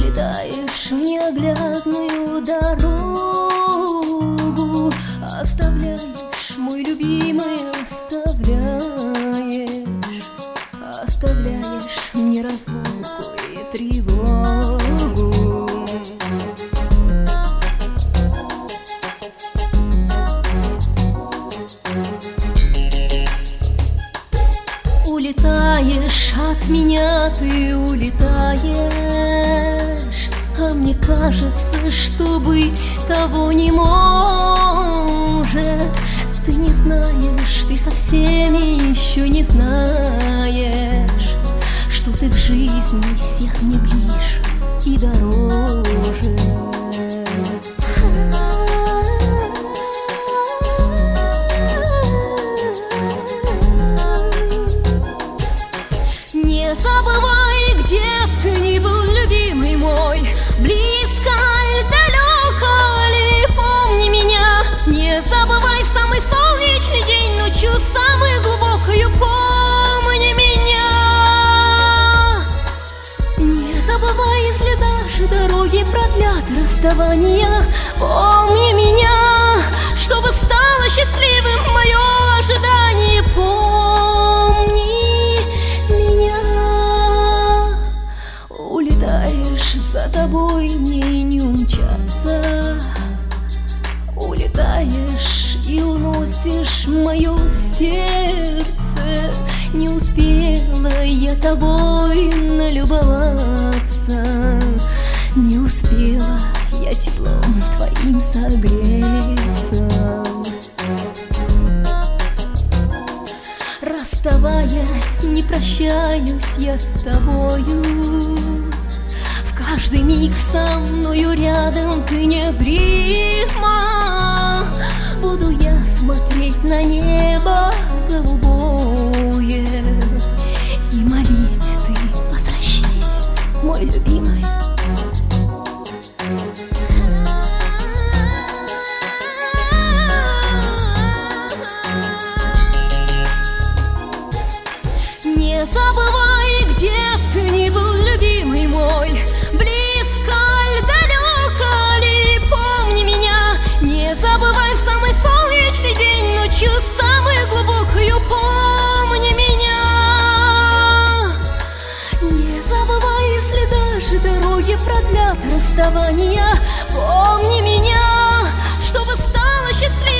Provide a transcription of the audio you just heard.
улетаешь в неоглядную дорогу, оставляешь, мой любимый, оставляешь мне разлуку и тревогу. Улетаешь от меня, ты улетаешь, а мне кажется, что быть того не может. Ты не знаешь, ты совсем еще не знаешь, что ты в жизни всех мне ближе и дороже. Не забывай, где ты ни был, любимый мой, близко или далеко ли, помни меня. Не забывай самый солнечный день, ночью самую глубокую, помни меня. Не забывай, если даже дороги продлят расставания, помни меня, чтобы стало счастливым мое ожидание, помни меня. Улетаешь, за тобой мне не умчаться, улетаешь и уносишь мое сердце. Не успела я тобой налюбоваться, не успела я теплом твоим согреться. Расставаясь, не прощаюсь я с тобою, в каждый миг со мною рядом ты незрима. Буду я смотреть на небо голубое и молить: ты возвращайся, мой любимый. Не забывай, где ты ни был, любимый мой, близко или далеко ли, помни меня. Не забывай самый солнечный день, ночью самую глубокую, помни меня. Не забывай, если даже дороги продлят расставания, помни меня, чтобы стало счастливым